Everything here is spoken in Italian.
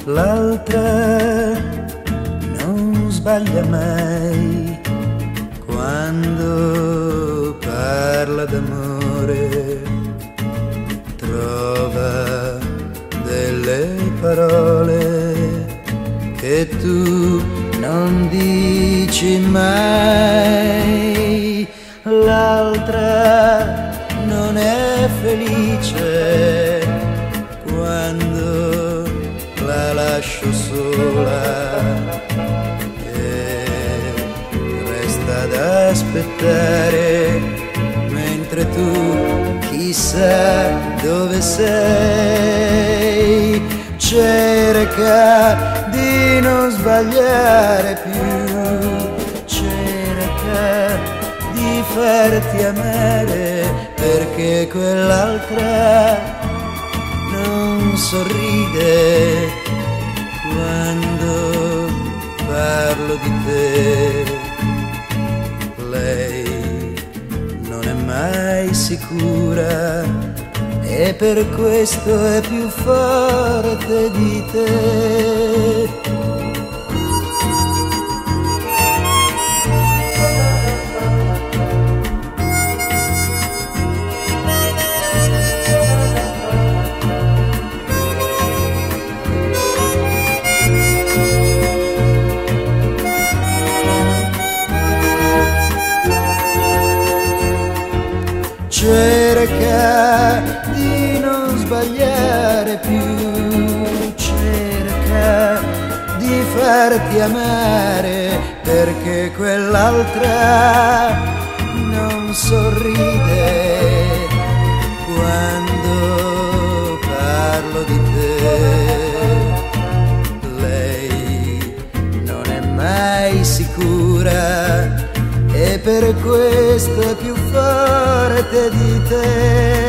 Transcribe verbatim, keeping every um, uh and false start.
l'altra non sbaglia mai quando parla d'amore, trova delle parole che tu non dici mai. L'altra non è felice quando la lascio sola e resta ad aspettare mentre tu chissà dove sei. Cerca di non sbagliare più, cerca di farti amare, perché quell'altra non sorride quando parlo di te. Lei non è mai sicura e per questo è più forte di te. Cerca di non sbagliare più, cerca di farti amare, perché quell'altra non sorride quando parlo di te. Lei non è mai sicura e per questo è più forte di te.